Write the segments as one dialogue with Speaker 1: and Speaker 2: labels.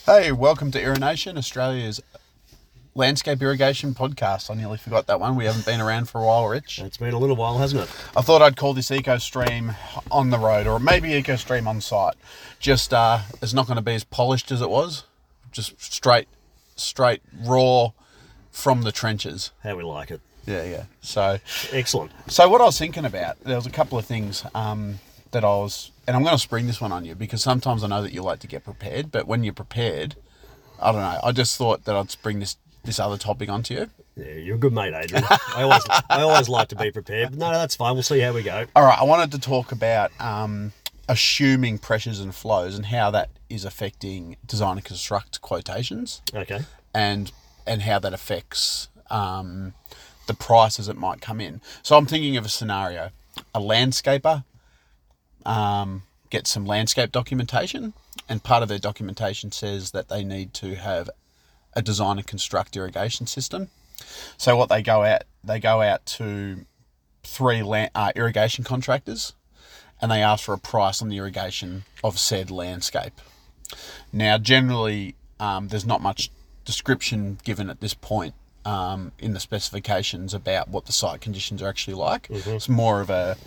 Speaker 1: Hey, welcome to Irrigation, Australia's landscape irrigation podcast. I nearly forgot that one. We haven't been around for a while, Rich.
Speaker 2: It's been a little while, hasn't it?
Speaker 1: I thought I'd call this EcoStream on the road, or maybe EcoStream on site. Just, it's not going to be as polished as it was. Just straight, raw from the trenches.
Speaker 2: How we like it.
Speaker 1: Yeah. So
Speaker 2: Excellent.
Speaker 1: what I was thinking about, there was a couple of things that I was, and I'm going to spring this one on you because sometimes I know that you like to get prepared, but when you're prepared, I don't know. I just thought that I'd spring this other topic onto you.
Speaker 2: Yeah, you're a good mate, Adrian. I always like to be prepared. But no, that's fine. We'll see how we go.
Speaker 1: All right, I wanted to talk about assuming pressures and flows and how that is affecting design and construct quotations.
Speaker 2: Okay.
Speaker 1: And how that affects the prices that might come in. So I'm thinking of a scenario: a landscaper gets some landscape documentation, and part of their documentation says that they need to have a design and construct irrigation system. So what they go out to three irrigation contractors, and they ask for a price on the irrigation of said landscape. Now, generally, there's not much description given at this point in the specifications about what the site conditions are actually like. Mm-hmm. It's more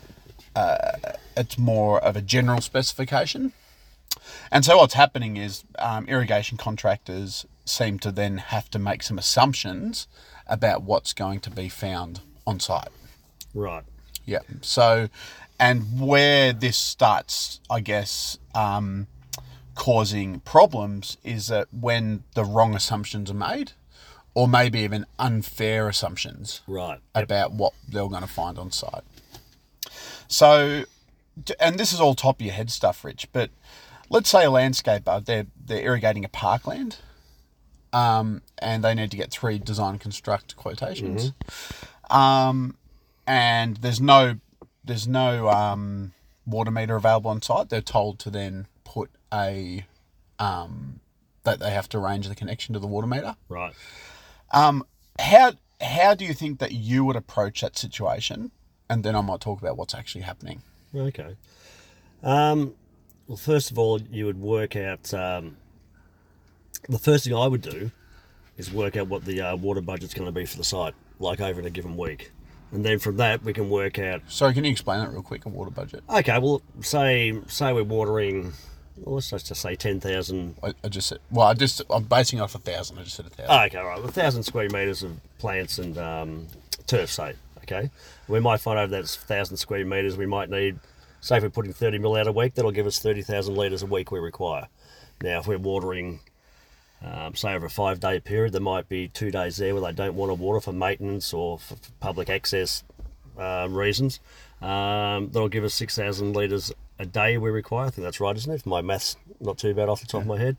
Speaker 1: of a general specification. And so what's happening is irrigation contractors seem to then have to make some assumptions about what's going to be found on site.
Speaker 2: Right.
Speaker 1: Yeah. So, and where this starts, I guess, causing problems is that when the wrong assumptions are made, or maybe even unfair assumptions about what they're going to find on site. So, and this is all top of your head stuff, Rich, but let's say a landscaper, they're irrigating a parkland, and they need to get 3 design and construct quotations. Mm-hmm. And there's no water meter available on site. They're told to then put that they have to arrange the connection to the water meter.
Speaker 2: Right.
Speaker 1: How do you think that you would approach that situation? And then I might talk about what's actually happening.
Speaker 2: Okay. Well, first of all, you would work out... the first thing I would do is work out what the water budget's going to be for the site, like over in a given week. And then from that, we can work out...
Speaker 1: Sorry, can you explain that real quick, a water budget?
Speaker 2: Okay, well, say we're watering... Well, let's just say 10,000...
Speaker 1: I just said... Well, I'm basing it off 1,000. I just said 1,000.
Speaker 2: Oh, okay, all right. 1,000 square metres of plants and turf, say, okay? We might find over that 1,000 square metres we might need... Say if we're putting 30 mil out a week, that'll give us 30,000 litres a week we require. Now, if we're watering... say over a 5-day period, there might be 2 days there where they don't want to water for maintenance or for public access reasons. That'll give us 6,000 litres a day we require. I think that's right, isn't it? If my math's not too bad off the top of my head.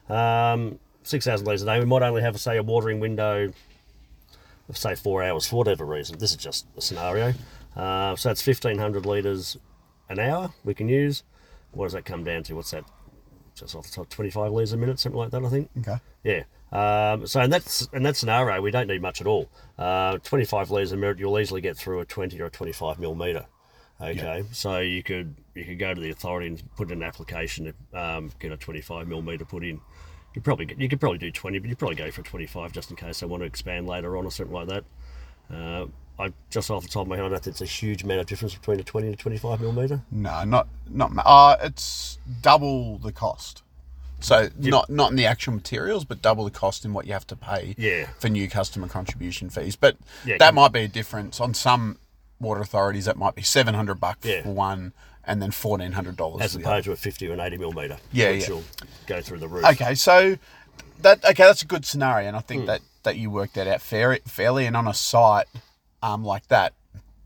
Speaker 2: 6,000 litres a day. We might only have, say, a watering window of, say, 4 hours for whatever reason. This is just a scenario. So that's 1,500 litres an hour we can use. What does that come down to? What's that? Just off the top, 25 litres a minute, something like that, I think.
Speaker 1: Okay.
Speaker 2: Yeah. So in that scenario, we don't need much at all. 25 litres a minute, you'll easily get through a 20 or a 25 mil metre. Okay. Yep. So you could go to the authority and put in an application to get a 25 mil metre put in. You could probably do 20, but you'd probably go for 25 just in case they want to expand later on or something like that. I just off the top of my head, I don't think it's a huge amount of difference between a 20 and a 25 mil metre.
Speaker 1: No, not. It's double the cost. So not in the actual materials, but double the cost in what you have to pay for new customer contribution fees. But that might be a difference on some water authorities. That might be $700 for one, and then $1,400
Speaker 2: as opposed to a 50 or an 80 mil metre.
Speaker 1: Which
Speaker 2: will go through the roof.
Speaker 1: Okay, so that's a good scenario, and I think that you worked that out fairly. And on a site like that,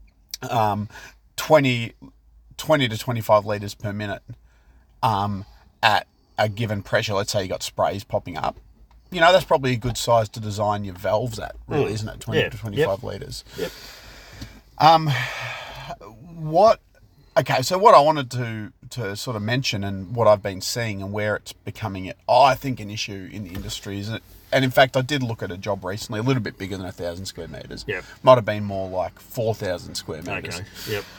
Speaker 1: 20 to 25 litres per minute at a given pressure. Let's say you got sprays popping up. That's probably a good size to design your valves at, really, isn't it? 20 to 25 litres. Yep. So what I wanted to sort of mention, and what I've been seeing and where it's becoming, I think, an issue in the industry is, and in fact, I did look at a job recently, a little bit bigger than 1,000 square metres.
Speaker 2: Yep.
Speaker 1: Might have been more like 4,000 square metres.
Speaker 2: Okay. Yep.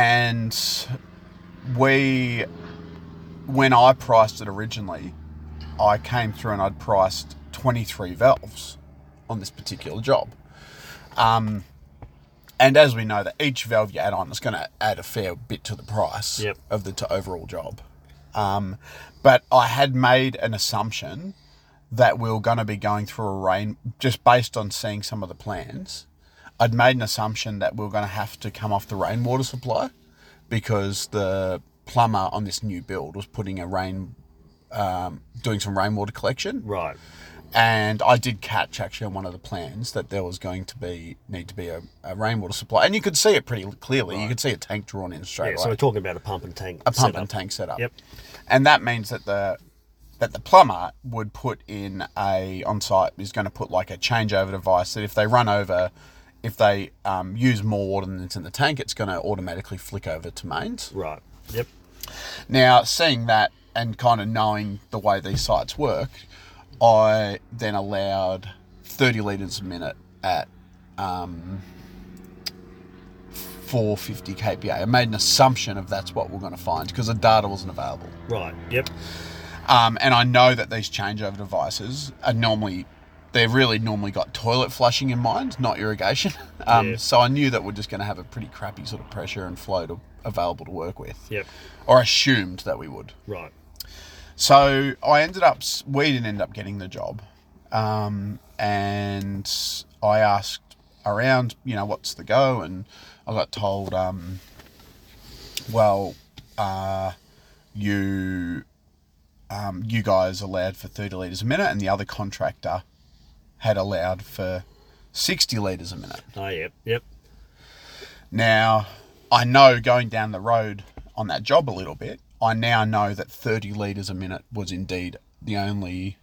Speaker 1: And when I priced it originally, I came through and I'd priced 23 valves on this particular job. And as we know, that each valve you add on is going to add a fair bit to the price of the overall job. But I had made an assumption that we were going to be going through a rain, just based on seeing some of the plans. I'd made an assumption that we were going to have to come off the rainwater supply because the plumber on this new build was putting doing some rainwater collection.
Speaker 2: Right.
Speaker 1: And I did catch actually on one of the plans that there was going to need to be a rainwater supply, and you could see it pretty clearly. Right. You could see a tank drawn in straight away.
Speaker 2: So we're talking about a pump and tank.
Speaker 1: And tank setup.
Speaker 2: Yep.
Speaker 1: And that means that the plumber would put in on site is going to put like a changeover device that if they run over, if they use more water than it's in the tank, it's going to automatically flick over to mains.
Speaker 2: Right. Yep.
Speaker 1: Now, seeing that and kind of knowing the way these sites work, I then allowed 30 litres a minute at 450 kPa. I made an assumption of that's what we're going to find because the data wasn't available.
Speaker 2: Right, yep.
Speaker 1: And I know that these changeover devices are they've really normally got toilet flushing in mind, not irrigation. So I knew that we're just going to have a pretty crappy sort of pressure and flow available to work with.
Speaker 2: Yep.
Speaker 1: Or assumed that we would.
Speaker 2: Right.
Speaker 1: So we didn't end up getting the job. And I asked around, what's the go? And I got told, you guys allowed for 30 litres a minute and the other contractor had allowed for 60 litres a minute.
Speaker 2: Oh, yep.
Speaker 1: Now, I know going down the road on that job a little bit, I now know that 30 litres a minute was indeed the only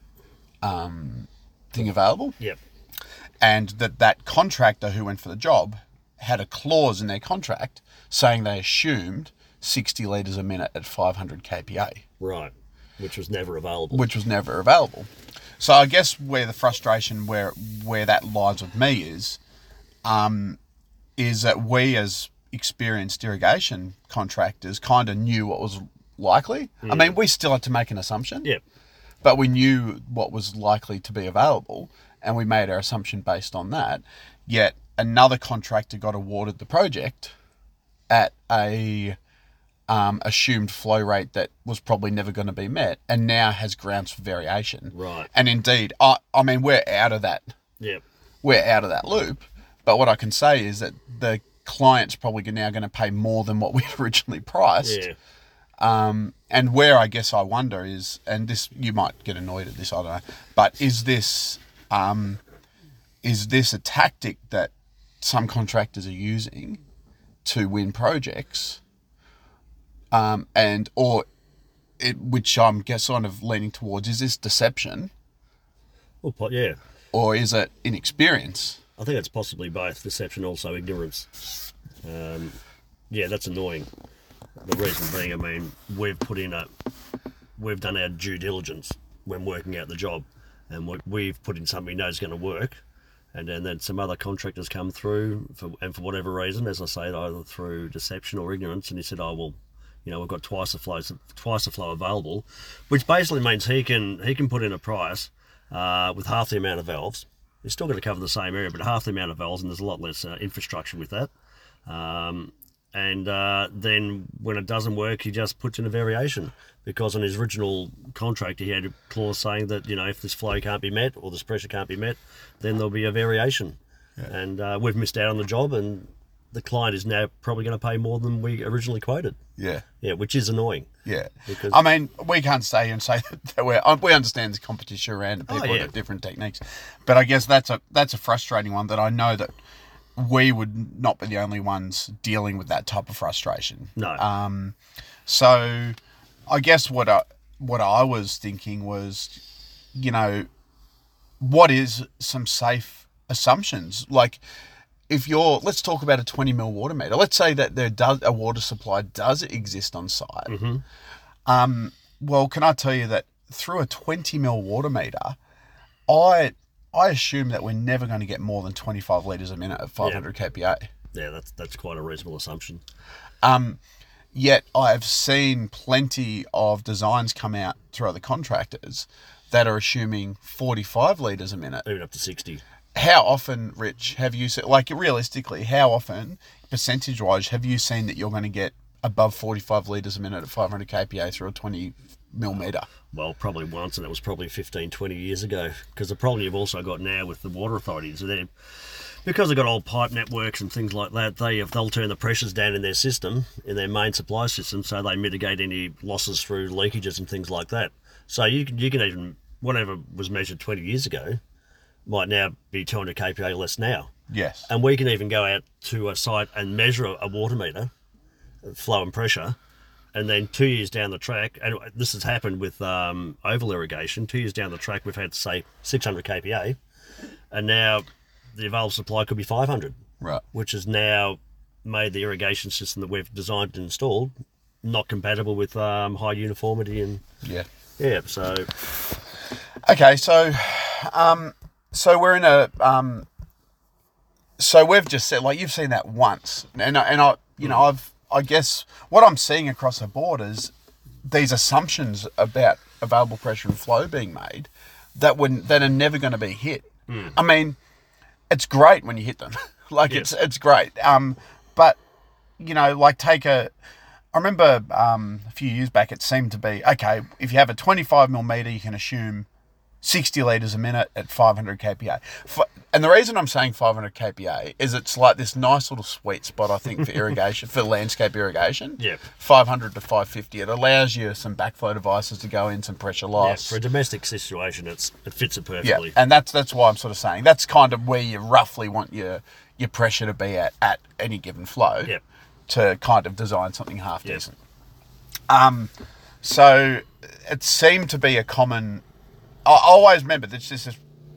Speaker 1: thing available.
Speaker 2: Yep.
Speaker 1: And that contractor who went for the job had a clause in their contract saying they assumed 60 litres a minute at 500 kPa.
Speaker 2: Right. Which was never available.
Speaker 1: So I guess where the frustration, where that lies with me is that we as experienced irrigation contractors kind of knew what was likely. I mean, we still had to make an assumption.
Speaker 2: Yep.
Speaker 1: But we knew what was likely to be available, and we made our assumption based on that. Yet another contractor got awarded the project at a assumed flow rate that was probably never going to be met, and now has grounds for variation.
Speaker 2: Right.
Speaker 1: And indeed, I mean, we're out of that.
Speaker 2: Yep.
Speaker 1: We're out of that loop. But what I can say is that the client's probably now going to pay more than what we originally priced.
Speaker 2: Yeah.
Speaker 1: And where I guess I wonder is, and this, you might get annoyed at this, I don't know, but is this a tactic that some contractors are using to win projects, which I'm guess kind of leaning towards, is this deception?
Speaker 2: Well, yeah.
Speaker 1: Or is it inexperience?
Speaker 2: I think it's possibly both, deception, also ignorance. That's annoying. The reason being, I mean, we've done our due diligence when working out the job, and we've put in something we know is going to work, and then some other contractors come through for whatever reason, as I say, either through deception or ignorance, and he said, "Oh well, we've got twice the flow available," which basically means he can put in a price with half the amount of valves. He's still going to cover the same area, but half the amount of valves, and there's a lot less infrastructure with that. And then when it doesn't work, he just puts in a variation, because on his original contract he had a clause saying that if this flow can't be met or this pressure can't be met, then there'll be a variation. Yeah. And we've missed out on the job, and the client is now probably going to pay more than we originally quoted.
Speaker 1: Yeah.
Speaker 2: Yeah, which is annoying.
Speaker 1: Yeah. Because, I mean, we can't stay here and say that we understand the competition around and people have different techniques, but I guess that's a frustrating one that I know that we would not be the only ones dealing with that type of frustration.
Speaker 2: No.
Speaker 1: So I guess what I was thinking was, what is some safe assumptions? Like, let's talk about a 20 mil water meter. Let's say that a water supply does exist on site.
Speaker 2: Mm-hmm.
Speaker 1: Well, can I tell you that through a 20 mil water meter, I assume that we're never going to get more than 25 litres a minute at 500 kPa.
Speaker 2: Yeah, that's quite a reasonable assumption.
Speaker 1: Yet I've seen plenty of designs come out through other contractors that are assuming 45 litres a minute.
Speaker 2: Even up to 60.
Speaker 1: How often, Rich, have you seen, like realistically, how often, percentage-wise, have you seen that you're going to get above 45 litres a minute at 500 kPa through a 20 millimetre?
Speaker 2: Well, probably once, and that was probably 15, 20 years ago. Because the problem you've also got now with the water authorities, because they've got old pipe networks and things like that, they'll turn the pressures down in their system, in their main supply system, so they mitigate any losses through leakages and things like that. So you can even, whatever was measured 20 years ago, might now be 200 kPa less now.
Speaker 1: Yes.
Speaker 2: And we can even go out to a site and measure a water meter, flow and pressure, and then 2 years down the track, and this has happened with oval irrigation, 2 years down the track we've had, say, 600 kPa, and now the available supply could be 500.
Speaker 1: Right.
Speaker 2: Which has now made the irrigation system that we've designed and installed not compatible with high uniformity and... Yeah, so...
Speaker 1: Okay, so we're in a... So we've just said, like, you've seen that once, and I you know, I guess what I'm seeing across the board is these assumptions about available pressure and flow being made that are never going to be hit. I mean, it's great when you hit them, like it's great. But you know, like I remember a few years back, it seemed to be okay if you have a 25 millimeter, you can assume 60 litres a minute at 500 kPa. And the reason I'm saying 500 kPa is it's like this nice little sweet spot, I think, for irrigation, for landscape irrigation.
Speaker 2: Yep.
Speaker 1: 500 to 550. It allows you some backflow devices to go in, some pressure loss.
Speaker 2: For a domestic situation, it fits it perfectly.
Speaker 1: Yeah, and that's why I'm sort of saying that's kind of where you roughly want your pressure to be at any given flow to kind of design something half decent. So it seemed to be a common... I always remember there's this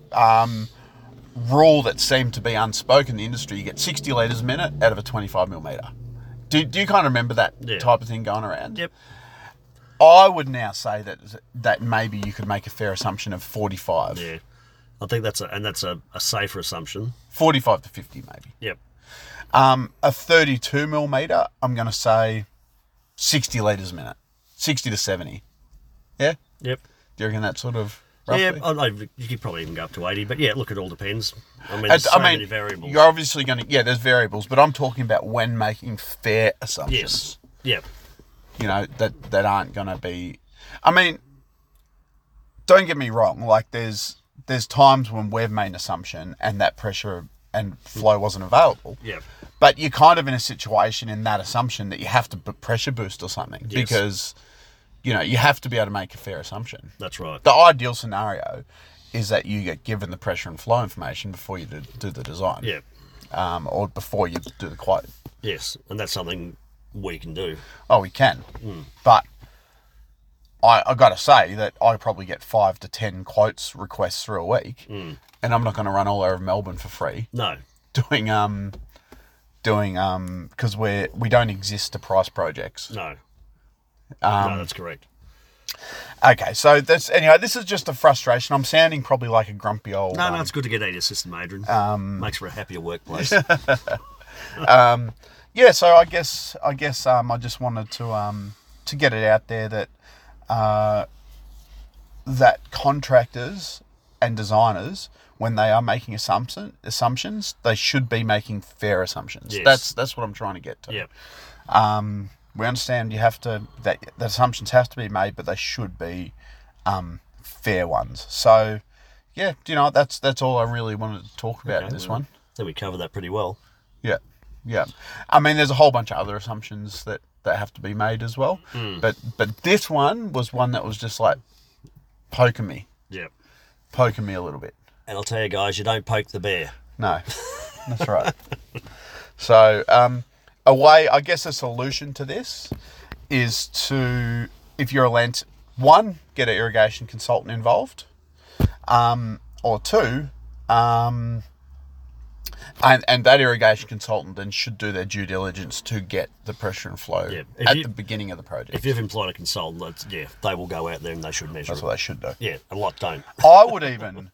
Speaker 1: rule that seemed to be unspoken in the industry. You get 60 litres a minute out of a 25 millimetre. Do you kind of remember that type of thing going around?
Speaker 2: Yep.
Speaker 1: I would now say that maybe you could make a fair assumption of 45.
Speaker 2: Yeah. I think that's a safer assumption.
Speaker 1: 45 to 50 maybe.
Speaker 2: Yep.
Speaker 1: A 32 millimetre, I'm going to say 60 litres a minute. 60 to 70. Yeah?
Speaker 2: Yep.
Speaker 1: Do you reckon that sort of... Roughly?
Speaker 2: Yeah, you could probably even go up to 80, but yeah, look, it all depends. I mean, there's so many variables.
Speaker 1: You're obviously going to... Yeah, there's variables, but I'm talking about when making fair assumptions.
Speaker 2: Yes. Yep.
Speaker 1: You know, that aren't going to be... I mean, don't get me wrong, like there's times when we've made an assumption and that pressure and flow wasn't available.
Speaker 2: Yep.
Speaker 1: But you're kind of in a situation in that assumption that you have to pressure boost or something because... You know, you have to be able to make a fair assumption.
Speaker 2: That's right.
Speaker 1: The ideal scenario is that you get given the pressure and flow information before you do the design.
Speaker 2: Yeah.
Speaker 1: Or before you do the quote.
Speaker 2: Yes, and that's something we can do.
Speaker 1: Oh, we can. But I got to say that I probably get 5 to 10 quotes requests through a week, and I'm not going to run all over Melbourne for free.
Speaker 2: No.
Speaker 1: Doing because we don't exist to price projects.
Speaker 2: No. No, that's correct.
Speaker 1: Okay, so this is just a frustration. I'm sounding probably like a grumpy old...
Speaker 2: No, it's good to get out of your system, Adrian. Makes for a happier workplace.
Speaker 1: Yeah, so I guess I just wanted to get it out there that that contractors and designers, when they are making assumptions, they should be making fair assumptions.
Speaker 2: Yes.
Speaker 1: That's what I'm trying to get to.
Speaker 2: Yep.
Speaker 1: We understand that assumptions have to be made, but they should be fair ones. So, yeah, you know, that's all I really wanted to talk about in this one.
Speaker 2: I think we covered that pretty well.
Speaker 1: Yeah. I mean, there's a whole bunch of other assumptions that have to be made as well. But this one was one that was just like poking me.
Speaker 2: Yep.
Speaker 1: Poking me a little bit.
Speaker 2: And I'll tell you guys, you don't poke the bear.
Speaker 1: No, that's right. So, I guess a solution to this is to, if you're get an irrigation consultant involved, or two, and that irrigation consultant then should do their due diligence to get the pressure and flow the beginning of the project.
Speaker 2: If you've employed a consultant, they will go out there and they should measure.
Speaker 1: That's what they should do.
Speaker 2: Yeah, a lot don't.
Speaker 1: I would even,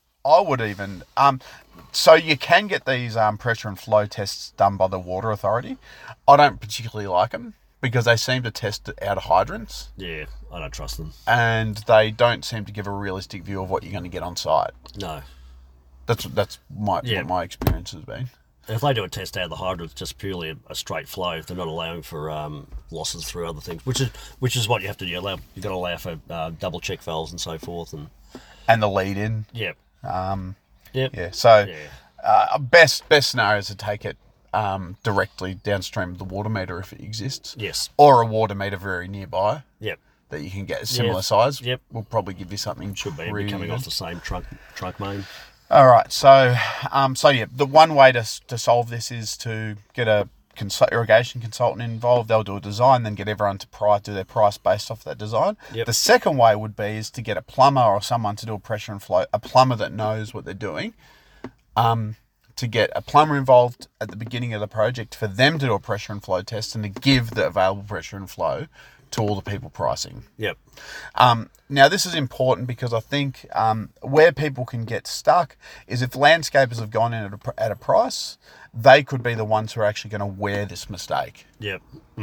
Speaker 1: so you can get these pressure and flow tests done by the Water Authority. I don't particularly like them because they seem to test it out of hydrants,
Speaker 2: Yeah, I don't trust them.
Speaker 1: and they don't seem to give a realistic view of what you're going to get on site.
Speaker 2: No.
Speaker 1: That's what my experience has been.
Speaker 2: If they do a test out of the hydrant, it's just purely a straight flow. They're not allowing for losses through other things, which is what you have to do. You've got to allow for double check valves and so forth,
Speaker 1: And the lead in.
Speaker 2: Yep.
Speaker 1: Yeah. So
Speaker 2: Yeah.
Speaker 1: best scenario is to take it directly downstream of the water meter if it exists.
Speaker 2: Yes.
Speaker 1: Or a water meter very nearby
Speaker 2: Yep.
Speaker 1: that you can get a similar size.
Speaker 2: Yep.
Speaker 1: Will probably give you something
Speaker 2: Should be
Speaker 1: pretty
Speaker 2: coming
Speaker 1: good.
Speaker 2: off the same trunk main.
Speaker 1: All right, so yeah, the one way to solve this is to get a irrigation consultant involved. They'll do a design, then get everyone to do their price based off that design.
Speaker 2: Yep.
Speaker 1: The second way would be is to get a plumber or someone to do a pressure and flow, a plumber that knows what they're doing, to get a plumber involved at the beginning of the project for them to do a pressure and flow test and to give the available pressure and flow to all the people pricing.
Speaker 2: Yep.
Speaker 1: Now, this is important because I think where people can get stuck is if landscapers have gone in at a price, they could be the ones who are actually going to wear this mistake,
Speaker 2: Yep.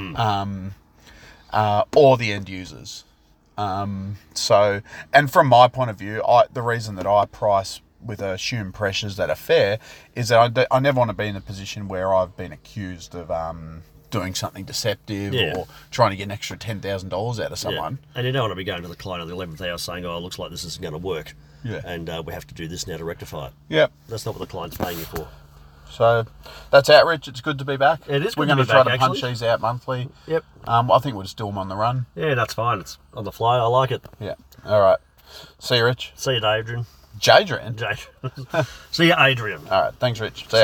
Speaker 1: or the end users. So, and from my point of view, the reason that I price with assumed pressures that are fair is that I never want to be in a position where I've been accused of doing something deceptive or trying to get an extra $10,000 out of someone.
Speaker 2: Yeah. And you don't want to be going to the client on the 11th hour saying, "Oh, it looks like this isn't going to work."
Speaker 1: Yeah.
Speaker 2: And we have to do this now to rectify it.
Speaker 1: Yep.
Speaker 2: That's not what the client's paying you for.
Speaker 1: So that's Outreach. It's good to be back.
Speaker 2: It is good
Speaker 1: We're
Speaker 2: to
Speaker 1: going
Speaker 2: be
Speaker 1: to try
Speaker 2: back,
Speaker 1: to punch
Speaker 2: actually.
Speaker 1: these out monthly.
Speaker 2: Yep.
Speaker 1: I think we'll just do them on the run.
Speaker 2: Yeah, that's fine. It's on the fly. I like it.
Speaker 1: Yeah. All right. See you, Rich.
Speaker 2: See you, Adrian.
Speaker 1: Jadrian.
Speaker 2: See you, Adrian.
Speaker 1: All right. Thanks, Rich. See ya.